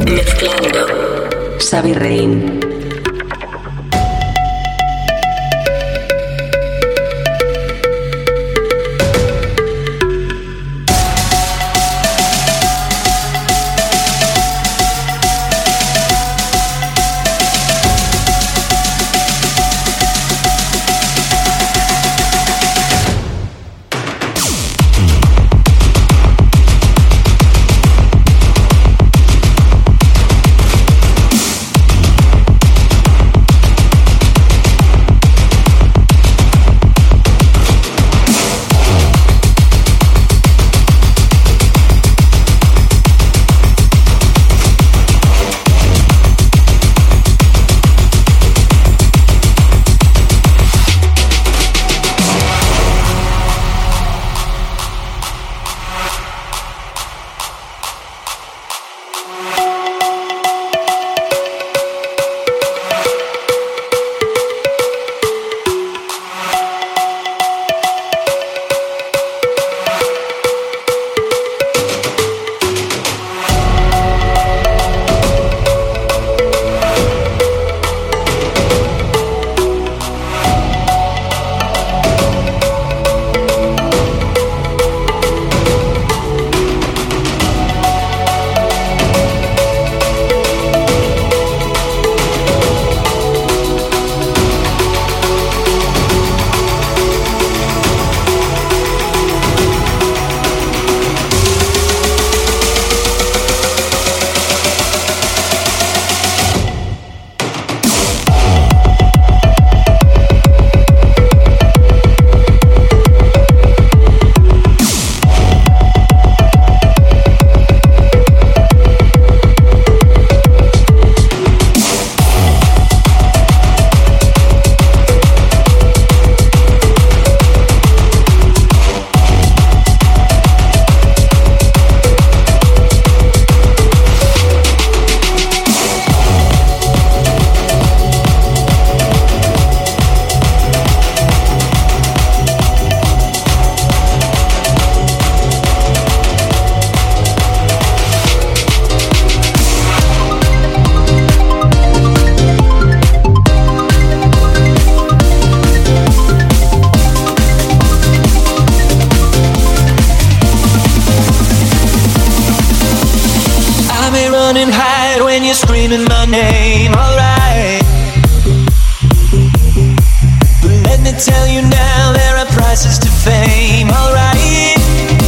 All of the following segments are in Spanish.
Mezclando Xavi Rein. Screaming my name, alright. But let me tell you now, there are prices to fame, alright.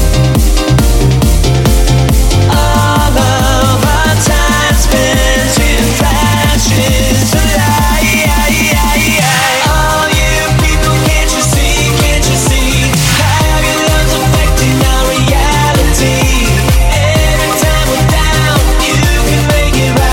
All of our time spent in flashes of light. All you people, can't you see how your love's affecting our reality? Every time we're down, you can make it right.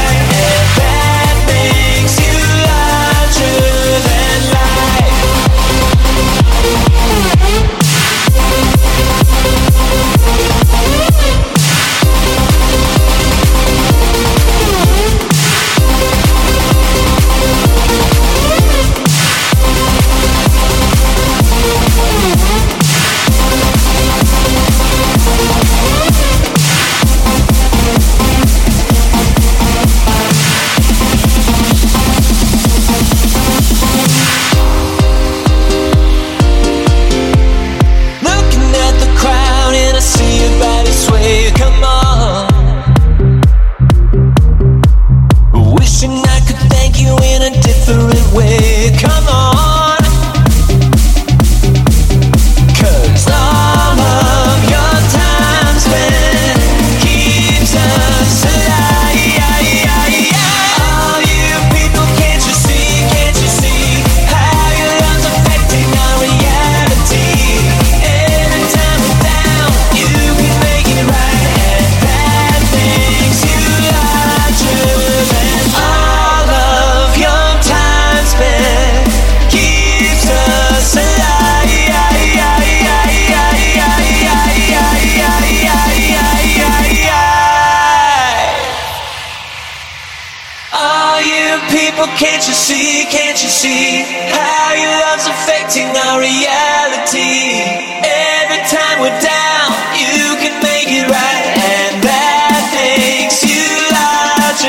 Can't you see how your love's affecting our reality? Every time we're down, you can make it right, and that makes you larger.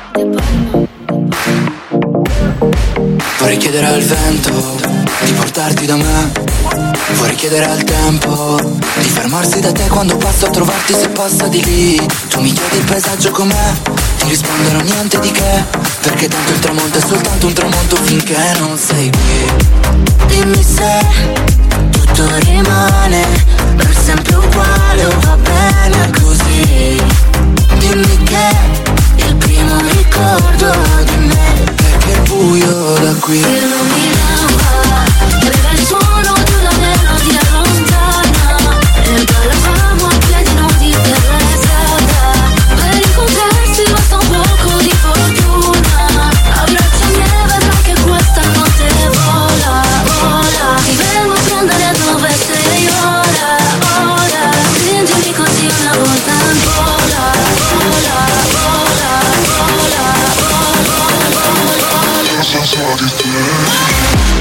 Vorrei chiedere al vento di portarti da me. Vorrei chiedere al tempo di fermarsi da te quando passo a trovarti, se passa di lì. Tu mi chiedi il paesaggio com'è, ti risponderò niente di che, perché tanto il tramonto è soltanto un tramonto finché non sei qui. Dimmi se tutto rimane per sempre uguale o va bene così. Dimmi che il primo ricordo di me è che è buio da qui. Si illuminava, aveva il suono di una melodia lontana e ballavamo a piedi nudi per la strada. Per incontrarsi basta un poco di fortuna. Abbraccia e vedrai che questa notte vola, vola. Ti vengo a prendere dove sei ora, ora. Stringimi così una volta ancora. Vola, vola, vola, vola, vola. So di te.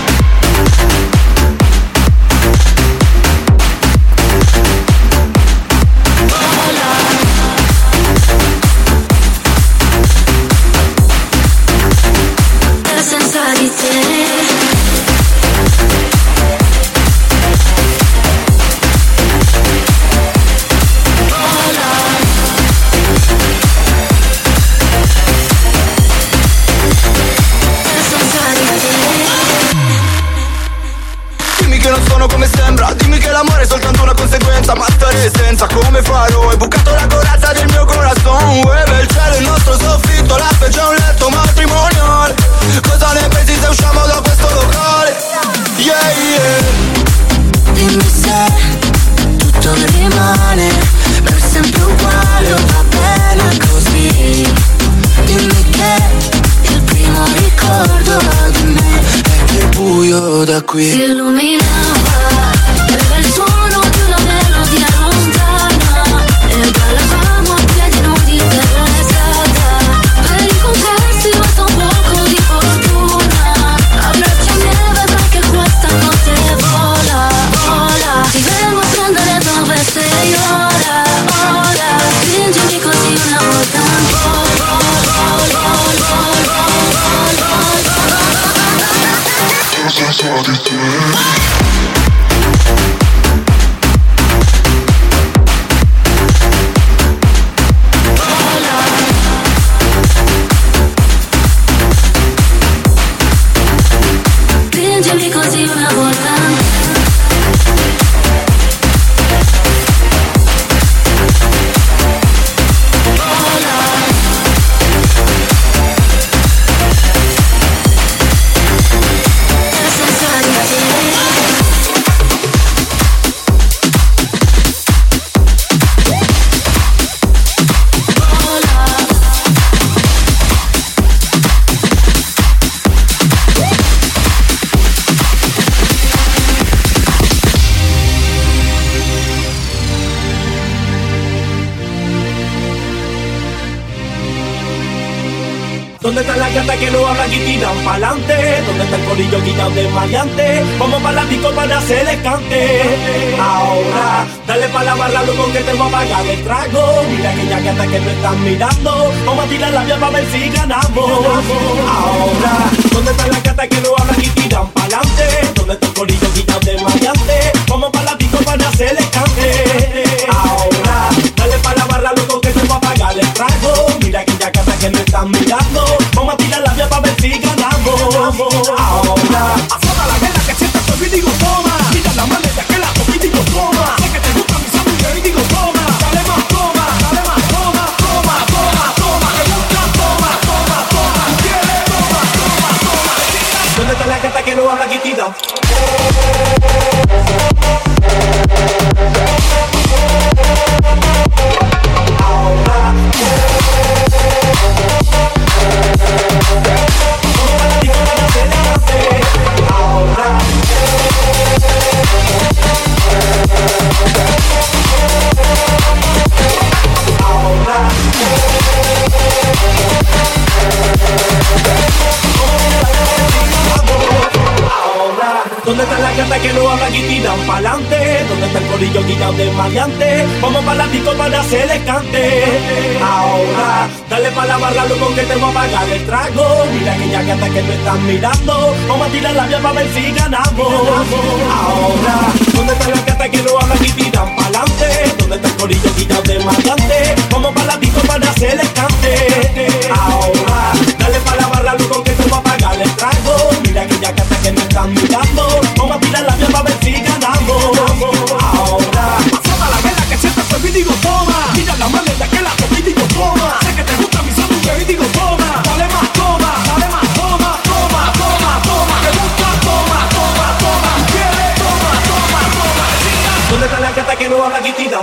Senza di te. Dimmi che non sono come sembra, dimmi che l'amore è soltanto una conseguenza, ma stare senza come farò? Hai bucato la corazza del mio corazon, ueve il cielo, il nostro soffitto, la specie è un letto matrimonial. Cosa ne pensi se usciamo da questo locale? Yeah, yeah. Dimmi se tutto rimane per sempre uguale o va bene così. Dimmi che il primo ricordo di me è che è buio da qui. Si illuminava, aveva il suono di una melodia lontana e ballavamo a piedi nudi per la strada. Per incontrarsi basta un poco di fortuna. Abbracciami e vedrai che questa notte vola, vola. Ti vengo a prendere dove sei ora, ora. Stringimi così una volta ancora. Cosa so di te? Stringimi così una volta. ¿Dónde está la gata que no habla y tiran pa'lante? ¿Dónde está el corillo guillado de maleante? Vamos pa' la disco para hacer el cante. Ahora, dale pa' la barra, loco, que te voy a pagar el trago. Mira aquella gata que no están mirando. Vamos a tirar la vía pa' ver si ganamos. Ahora, ¿dónde está la gata que no habla y tiran pa'lante? ¿Dónde está el corillo guillado de maleante? Vamos pa' la disco para hacer el cante. Ahora, dale pa' la barra, loco, que te voy a pagar el trago. Mira aquella gata que no están mirando. Vamos a tirar la vía pa' ver si ganamos. Ahora, azota la vela que siempre estoy y digo toma. Mira la mano de aquel lado y digo toma. Sé que te gusta mi sangre y digo toma. Dale más toma, dale más toma, toma, toma, toma. Me gusta toma, toma, toma. ¿Quieres? Toma, toma, toma. ¿Dónde está la gata que no habla quitita? Ahora, ¿dónde está la gata que no habla y tiran pa'lante? ¿Dónde está el corillo guillado de maleante. Vamos para la disco para hacer el cante. Ahora, dale pa' la barra, loco, que te voy a pagar el trago. Mira aquella gata que me están mirando. Vamos a tirar la vía para ver si ganamos. Ahora, ¿dónde están las gatas que no hablan y tiran pa'lante? ¿Dónde está el corillo guillado de maleante? Vamos para la disco para hacer el cante. Ahora, dale pa' la barra, loco, que te voy a pagar el trago. Mira aquella gata que me están mirando. Vamos a tirar la vía para ver si ganamos. Ahora, Pasada la vela que siempre fue y digo toma. Mira la manera que la tomé y digo toma. Sé que te gusta mi sándwich y digo toma. Dale más, toma, dale más, toma, toma, toma, toma. Te gusta, toma, toma, toma. ¿Quieres? Toma, toma, toma. ¿dónde está la gata que no habla y tira?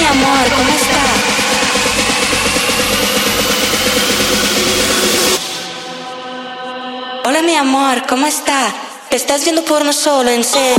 amor, ¿cómo está? Hola mi amor, ¿cómo está? ¿Te estás viendo porno solo, en serio?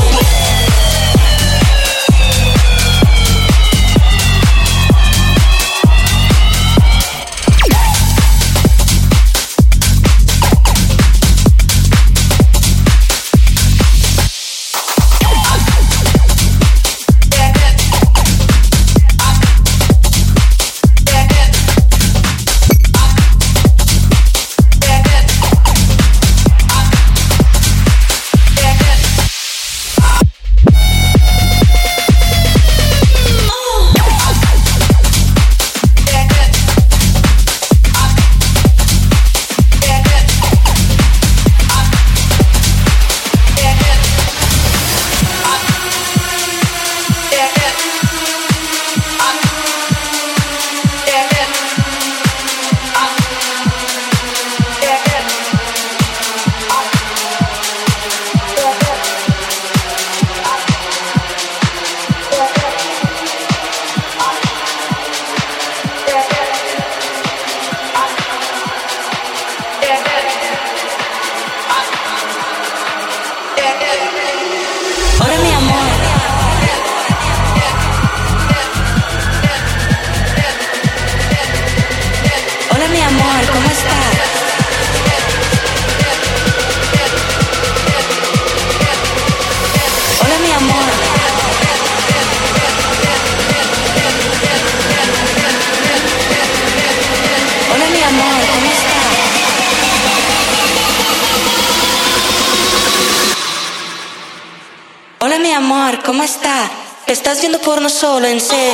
Hola mi amor, ¿cómo está? ¿Te estás viendo porno solo, en serio?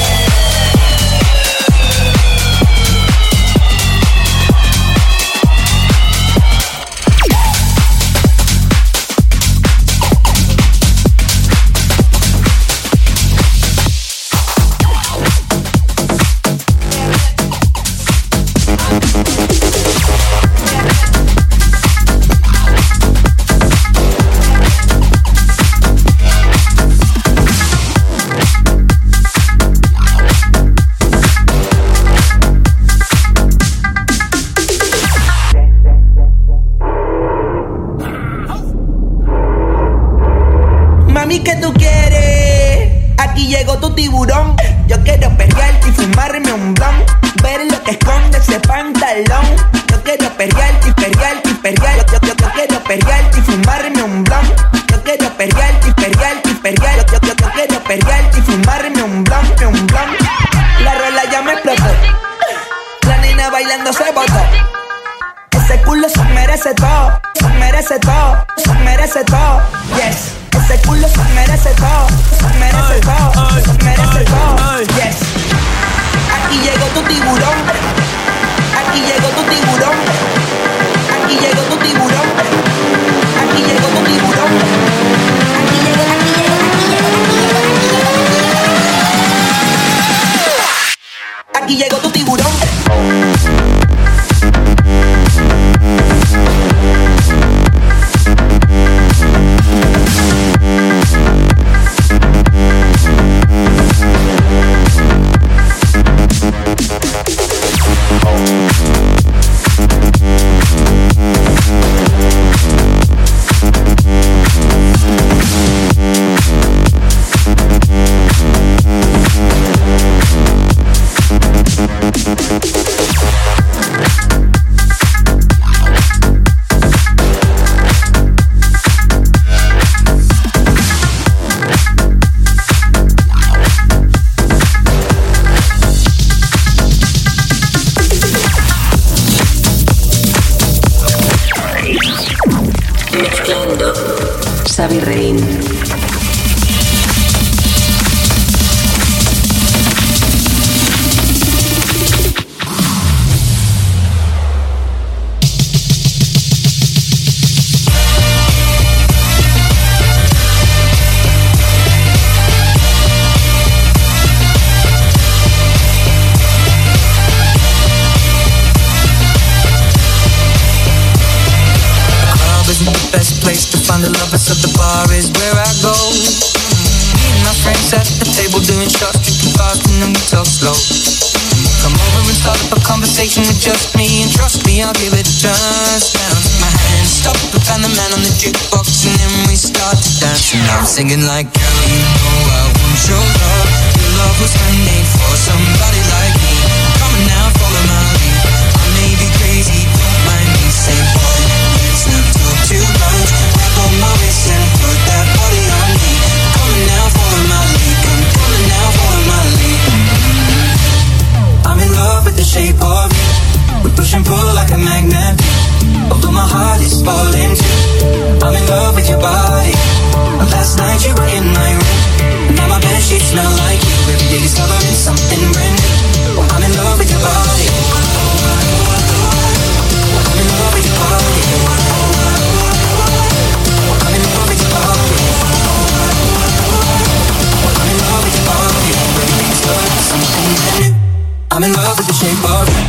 Mami, ¿qué tú quieres? Aquí llegó tu tiburón. Yo quiero perrearte y fumarme un blon. Ver lo que esconde ese pantalón. Yo quiero perrearte y perrearte y perrear. Yo quiero perrearte y fumarme un blon. Yo quiero perrearte y perrearte y perrear. Yo quiero perrearte y fumarme un blon. La rola ya me explotó. La nena bailando se botó. Ese culo se merece todo. Se merece todo. Se merece todo. Yes. Ese culo se merece todo, se merece todo, se merece todo, yes. Aquí llegó tu tiburón, aquí llegó tu tiburón, aquí llegó tu tiburón, aquí llegó tu tiburón, aquí llegó, aquí llegó tu tiburón. Xavi Rein. The lovers, so the bar is where I go. Me and my friends at the table doing shots, drinking fast, and then so slow. Come over and start up a conversation with just me, and trust me, I'll give it a chance. Now take my hand, stop and find the man on the jukebox, and then we start to dance. And I'm singing like, girl, you know I want your love. Your love was handmade for somebody like me. Come on now, follow my lead. I may be crazy, don't mind me. Say, boy, let's not talk too much. Grab on my waist and put that body on me. Come on now, follow my lead. Come on now, follow my lead. I'm in love with the shape of you. We push and pull like a magnet. Although my heart is falling too. I'm in love with your body. Last night you were in my room. Now my bedsheets smell like you. Every day discovering something brand new. I'm in love with your body. I'm in love with your body. I'm in love with your body. I'm in love with your body. Every day discovering something brand new. I'm in love with the shape of you.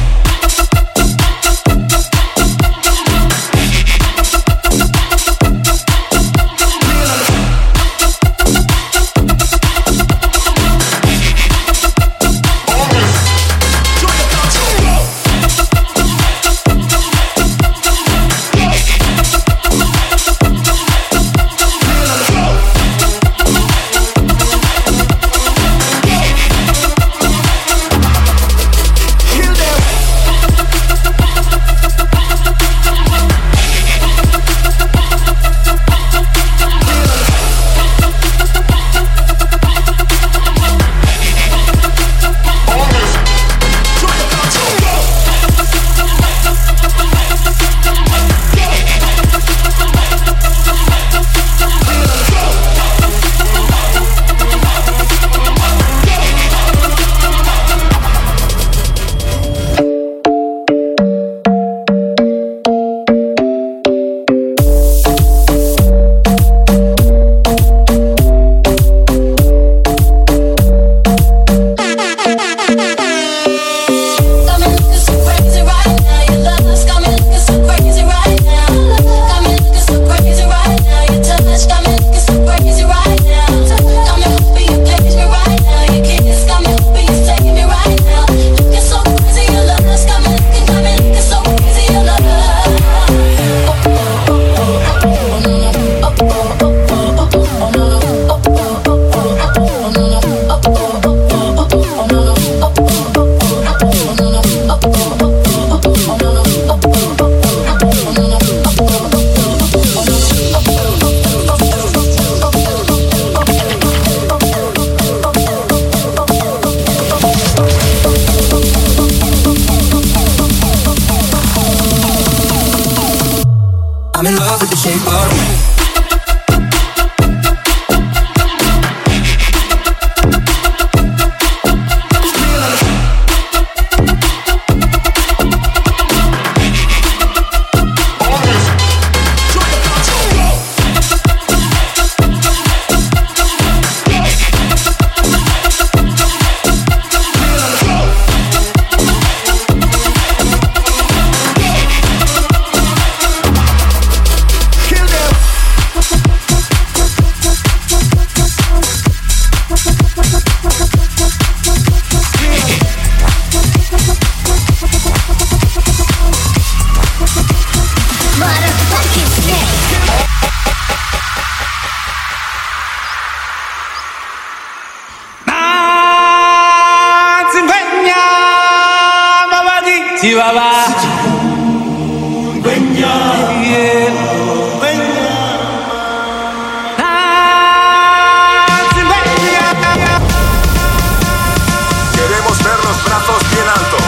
Queremos ver los brazos bien alto.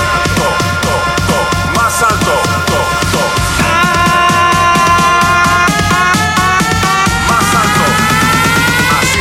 Más alto. Más alto. Así.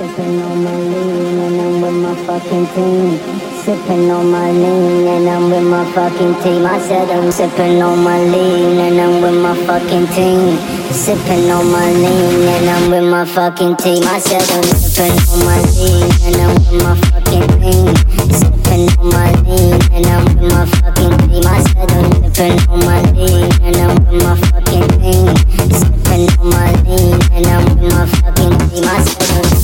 sipping on my lean and I'm with my fucking team. Sipping on my lean and I'm with my fucking team. I said I'm sipping on my lean and I'm with my fucking team. Sipping on my lean and I'm with my fucking team. I said I'm sipping on my lean and I'm with my fucking team. Sipping on my lean and I'm with my fucking team. I said I'm sipping on my lean and I'm with my fucking team. Sipping on my lean and I'm with my fucking team. I said I'm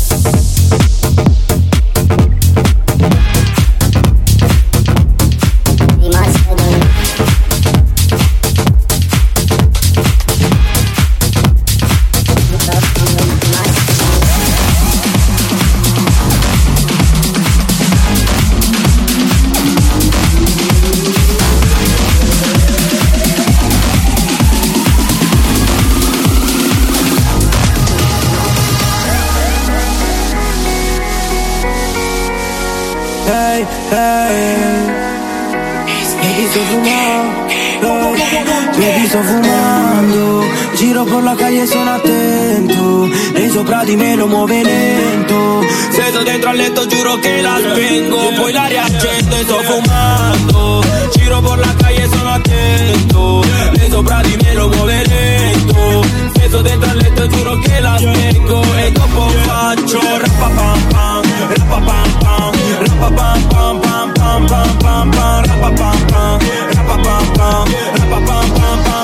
sto fumando, giro per la calle e sono attento, lei sopra di me lo muove lento, se sto dentro al letto giuro che la spengo, poi la riaccendo e sto fumando, giro per la calle e sono attento, lei sopra di me lo muove lento, se sto dentro al letto giuro che la spengo e dopo faccio rapapam pam, rapapam pam, rapapam pam pam pam pam pam pam, rapapam pam, rapapam pam, rapapam pam pam.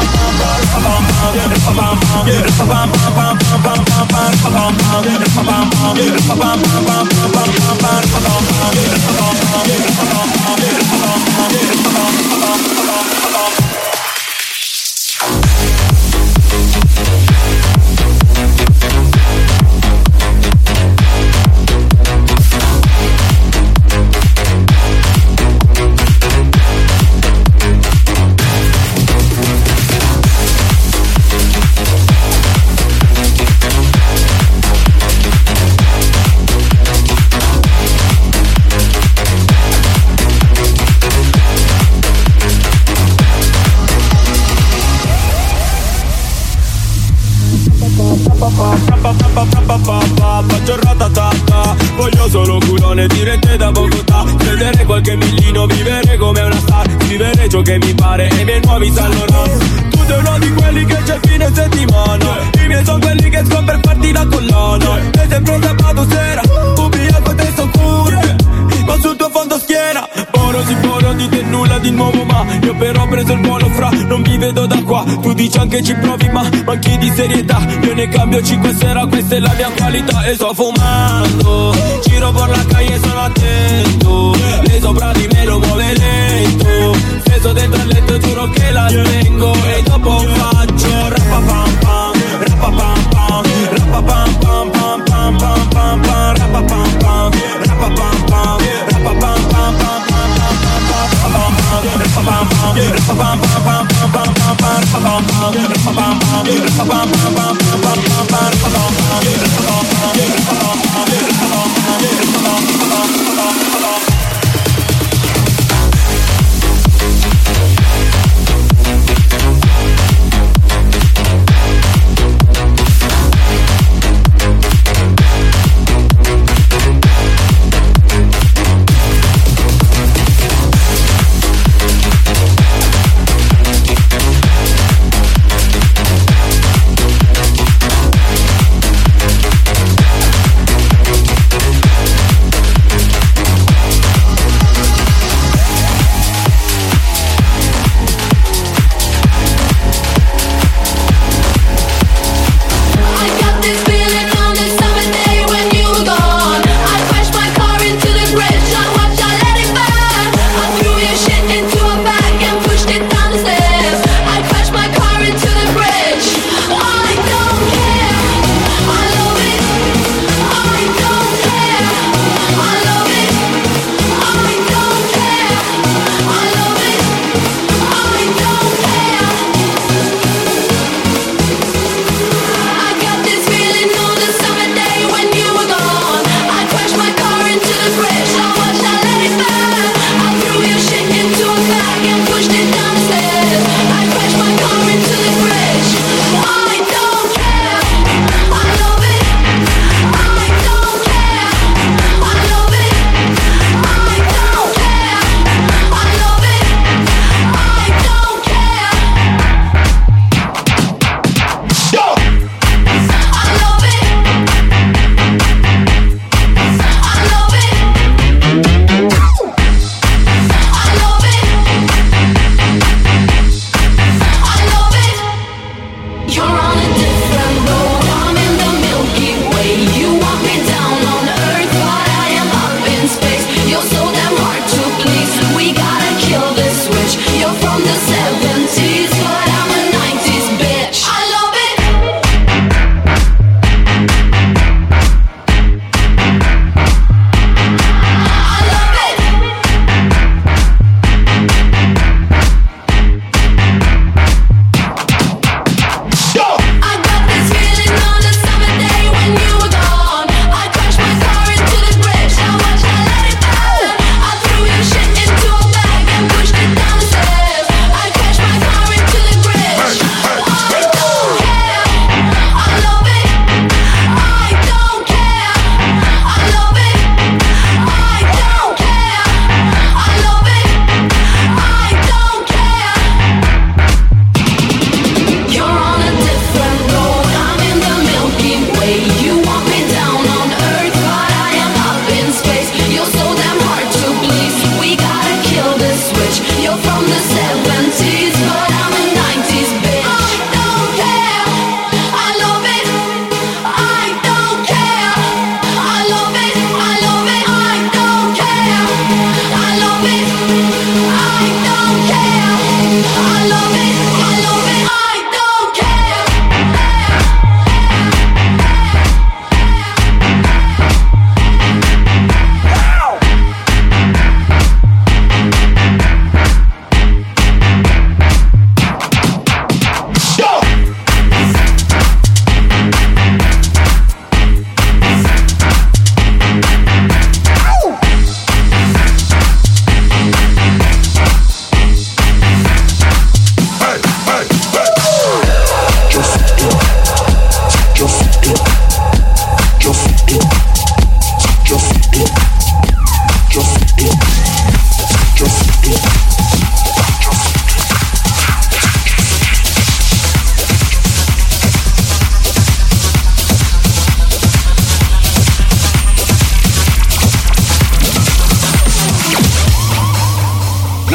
Faccio ratatata, voglio solo culone dirette da Bogotà, prendere qualche millino, vivere come una star, scrivere ciò che mi pare e i miei nuovi salgono. Tu sei uno di quelli che c'è fine settimana, i miei sono quelli che sto per farti la collana, e sempre sabato sera, ubriaco e sto curve, ma sul tuo fondo schiena, buono si buono di te nulla di nuovo, ma io però ho preso il volo fra, non mi vedo da qua, tu dici anche ci provi ma manchi di serietà, io ne cambio 5 sera, questa è la mia qualità e sto fumando, giro per la calle sono attento, lei sopra di me lo muove lento, se sto dentro al letto giuro che la spengo e dopo faccio rapapam pam, rapapam pam, rapapam pam pam pam pam pam pam, rapapam pam, rapapam pam, rapapam pam pam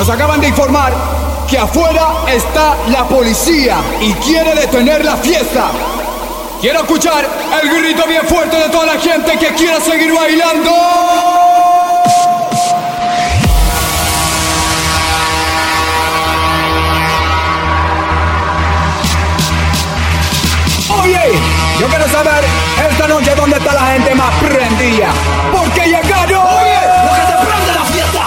Nos acaban de informar que afuera está la policía y quiere detener la fiesta. Quiero escuchar el grito bien fuerte de toda la gente que quiera seguir bailando. Oye, yo quiero saber esta noche dónde está la gente más prendida. Porque llegaron. Oye, lo que se prende la fiesta.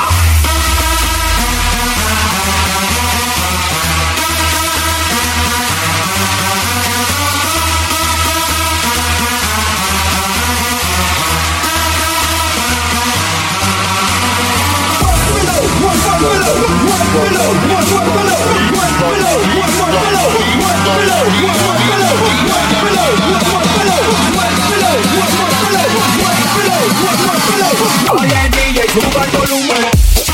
Oye, DJ, suba el volumen.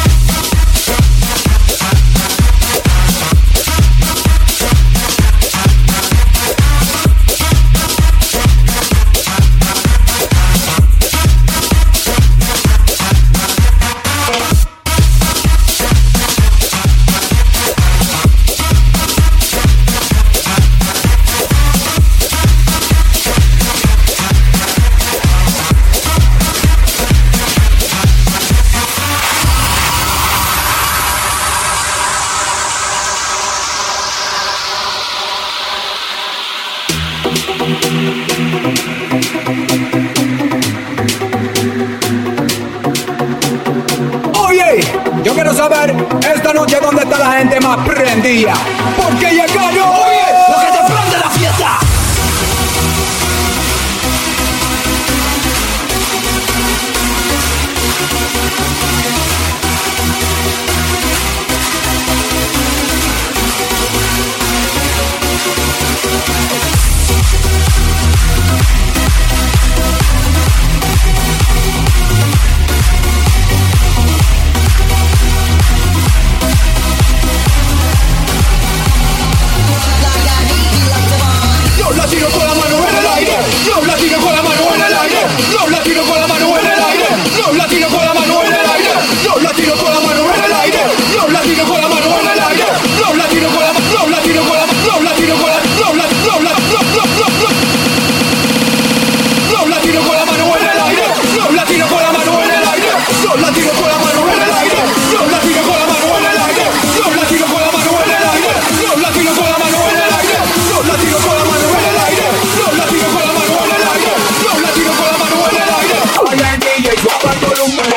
Yo quiero saber esta noche dónde está la gente más prendida. Porque llegaron. Oye, lo que te prende la fiesta. Los latinos con la mano en el aire. Los latinos con la mano en el aire. Los latinos con la mano en el aire. Los latinos con la mano en el aire. Los latinos con la mano en el aire. Los latinos con la mano en el aire. Los latinos con la mano. Los latinos con la mano. Los latinos con la. Los latinos con la mano en el aire. Los latinos con la mano en el aire. Los latinos con la mano en el aire. Los latinos con la mano en el aire. Los latinos con la mano en el aire. Los latinos con la mano en el aire. Los latinos con la mano en el aire. Los latinos con la mano en el aire. Los latinos con la mano en el aire. Oye, DJ, suba el volumen.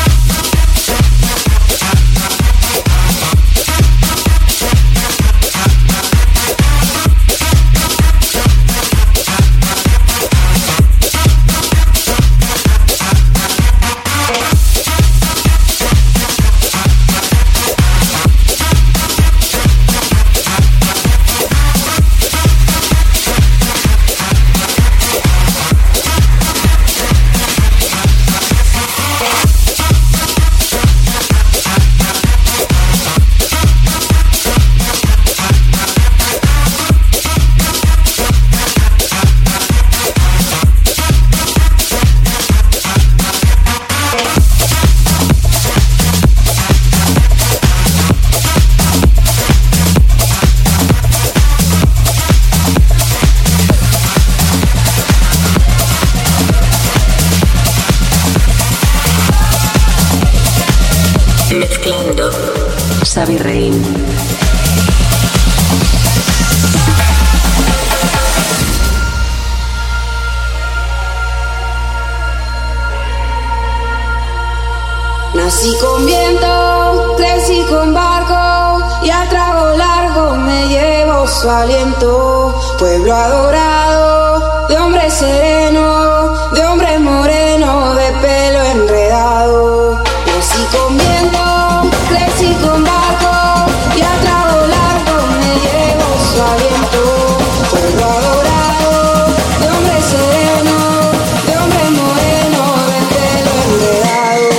Mezclando Xavi Rein. Nací con viento, crecí con barco y a trago largo me llevo su aliento. Pueblo adorado, de hombre sereno, de hombre moreno, de pelo enredado. Nací con viento, crecí con barco y a trago largo me llevo su aliento. Pueblo adorado, de hombre sereno, de hombre moreno, de pelo enredado.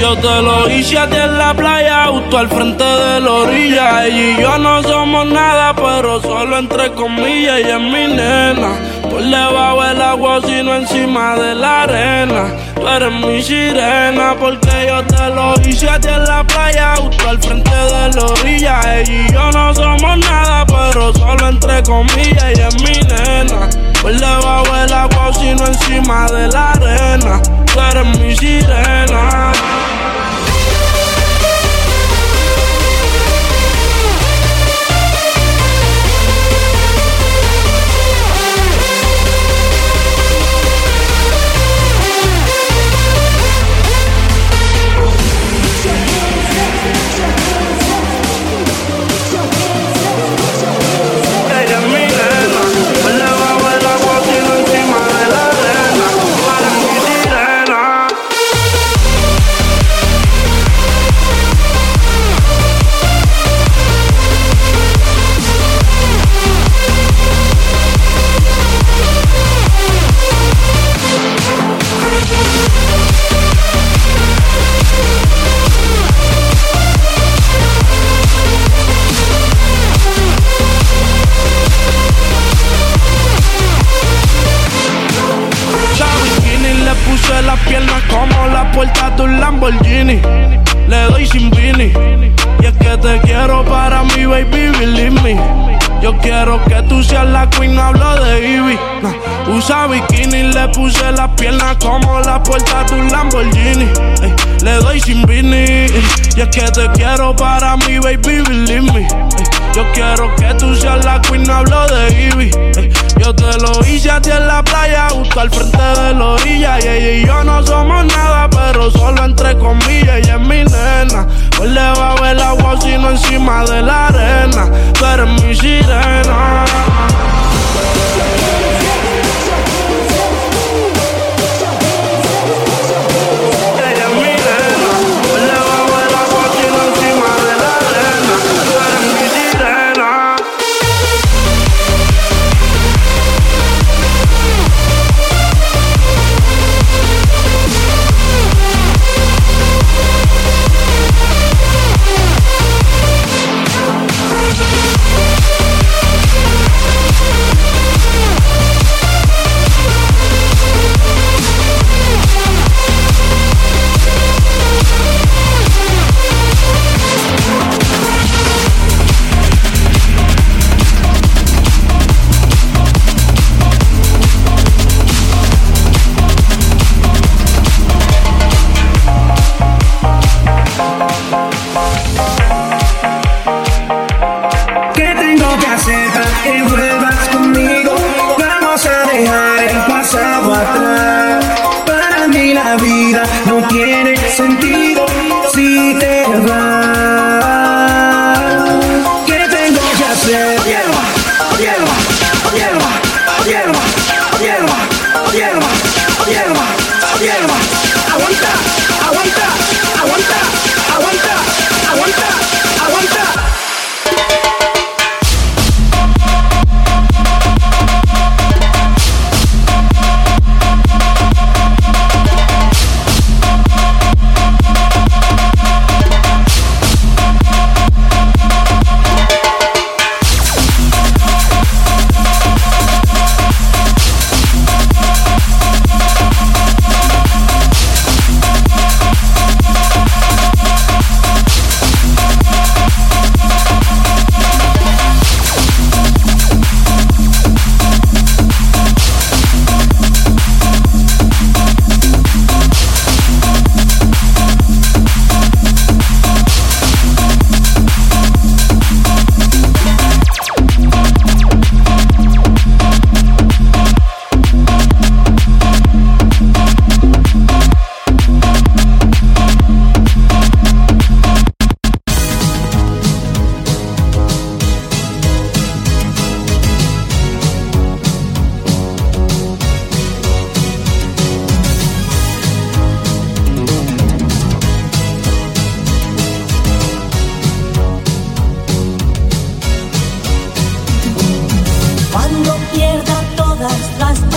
Yo te lo hice a ti en la playa, justo al frente de la orilla. Ella y yo no somos nada, pero solo entre comillas. Ella es mi nena, por debajo del agua, sino encima de la arena. Tú eres mi sirena, porque yo te lo hice a ti en la playa, justo al frente de la orilla. Ella y yo no somos nada, pero solo entre comillas. Ella es mi nena, por debajo del agua, sino encima de la arena. Tú eres mi sirena. Las piernas como la puerta de un Lamborghini. Le doy sin Vini. Y es que te quiero para mí, baby, believe me. Yo quiero que tú seas la queen, no hablo de Ivy. Usa bikini, le puse las piernas como la puerta de un Lamborghini. Le doy sin Vini. Y es que te quiero para mí, baby, believe me. Yo quiero que tú seas la queen, no hablo de Ivy. Yo te lo hice a ti en la playa, justo al frente de la orilla. Y ella y yo no somos nada, pero solo entre comillas. Ella es mi nena, por debajo del agua, sino encima de la arena. Tú eres mi sirena.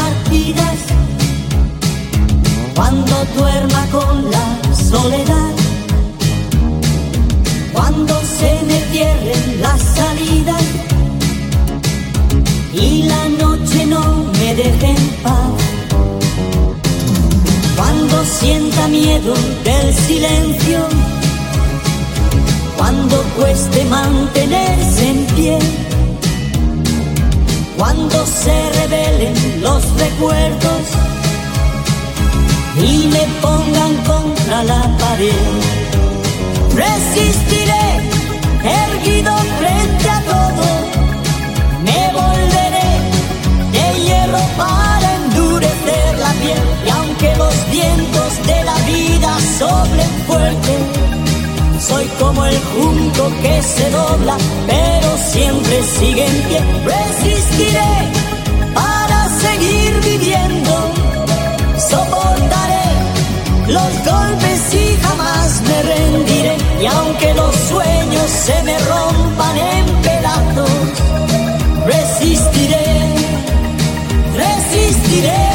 Cuando duerma con la soledad, Cuando se me cierren las salidas y la noche no me deje en paz. Cuando sienta miedo del silencio, cuando cueste mantenerse en pie, cuando se rebelen los recuerdos y me pongan contra la pared, resistiré erguido frente a todo, me volveré de hierro para endurecer la piel. Y aunque los vientos de la vida soplen fuerte, soy como el junco que se dobla, pero siempre sigue en pie. Resistiré para seguir viviendo, soportaré los golpes y jamás me rendiré. Y aunque los sueños se me rompan en pedazos, resistiré, resistiré.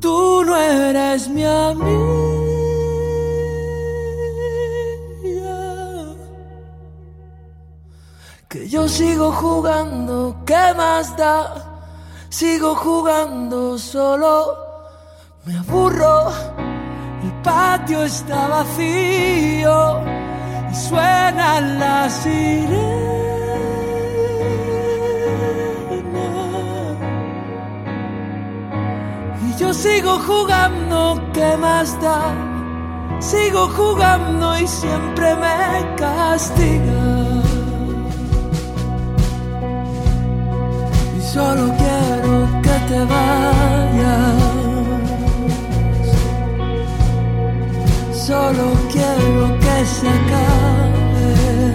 tú no eres mi amiga. Que yo sigo jugando, ¿qué más da? Sigo jugando solo, me aburro, el patio está vacío y suenan las sirenas. Y yo sigo jugando, ¿qué más da? Sigo jugando y siempre me castiga. Y solo quiero que te vayas. Solo quiero que se acabe.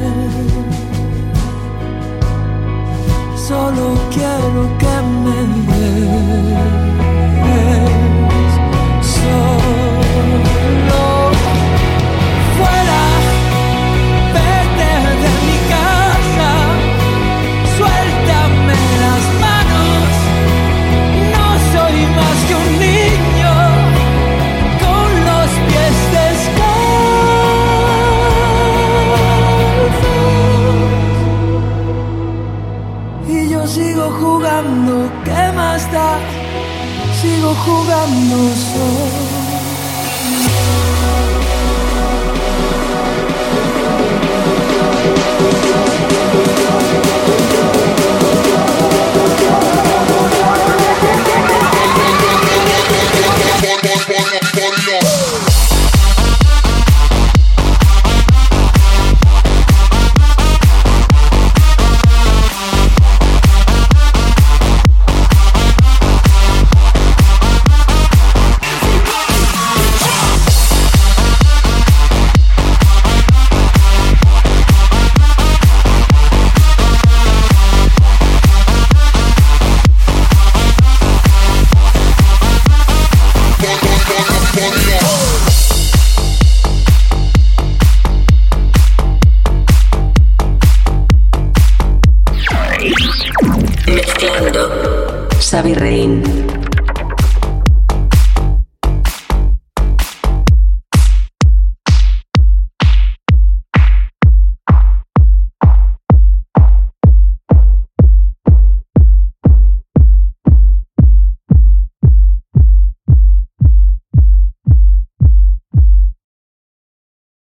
Solo quiero que me des. Solo fuera, vete de mi casa. Suéltame las manos. No soy más que un niño con los pies descalzos. Y yo sigo jugando, ¿qué más da? Sigo jugando solo.